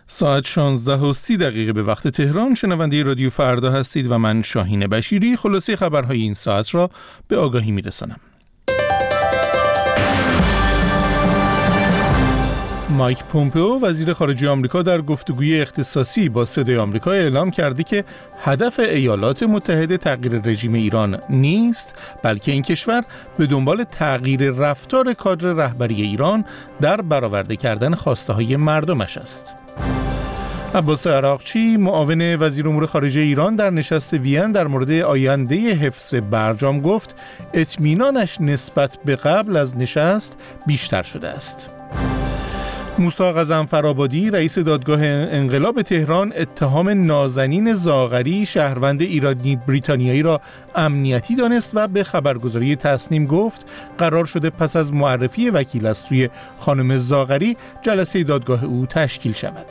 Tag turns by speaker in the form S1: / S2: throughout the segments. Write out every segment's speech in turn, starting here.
S1: ساعت 16:30 به وقت تهران. شنونده رادیو فردا هستید و من شاهین بشیری خلاصه خبرهای این ساعت را به آگاهی میرسانم. مایک پومپئو وزیر خارجه آمریکا در گفتگوی اختصاصی با صدای آمریکا اعلام کرده که هدف ایالات متحده تغییر رژیم ایران نیست، بلکه این کشور به دنبال تغییر رفتار کادر رهبری ایران در برآورده کردن خواسته‌های مردمش است. عباس عراقچی معاون وزیر امور خارجه ایران در نشست وین در مورد آینده حفظ برجام گفت اطمینانش نسبت به قبل از نشست بیشتر شده است. موسی غضنفرآبادی رئیس دادگاه انقلاب تهران اتهام نازنین زاغری شهروند ایرانی بریتانیایی را امنیتی دانست و به خبرگزاری تصنیم گفت قرار شده پس از معرفی وکیل از سوی خانم زاغری جلسه دادگاه او تشکیل شود.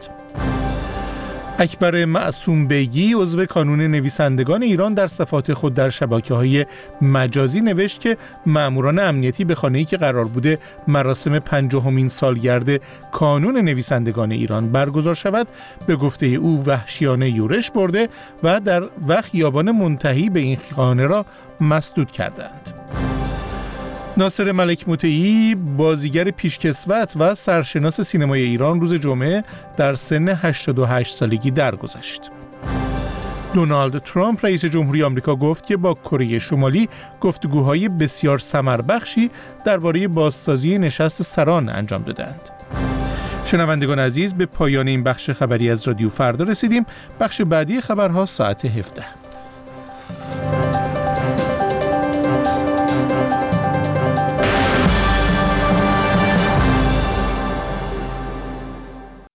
S1: اکبر معصوم بیگی عضو کانون نویسندگان ایران در صفحات خود در شبکه‌های مجازی نوشت که ماموران امنیتی به خانه‌ای که قرار بوده مراسم 50مین سالگرد کانون نویسندگان ایران برگزار شود به گفته او وحشیانه یورش برده و خیابان منتهی به این خانه را مسدود کردند. ناصر ملک مطیعی بازیگر پیشکسوت و سرشناس سینمای ایران روز جمعه در سن 88 سالگی درگذشت. دونالد ترامپ رئیس جمهوری آمریکا گفت که با کره شمالی گفتگوهای بسیار ثمربخشی درباره بازسازی نشست سران انجام دادند. شنوندگان عزیز، به پایان این بخش خبری از رادیو فردا رسیدیم. بخش بعدی خبرها ساعت 17.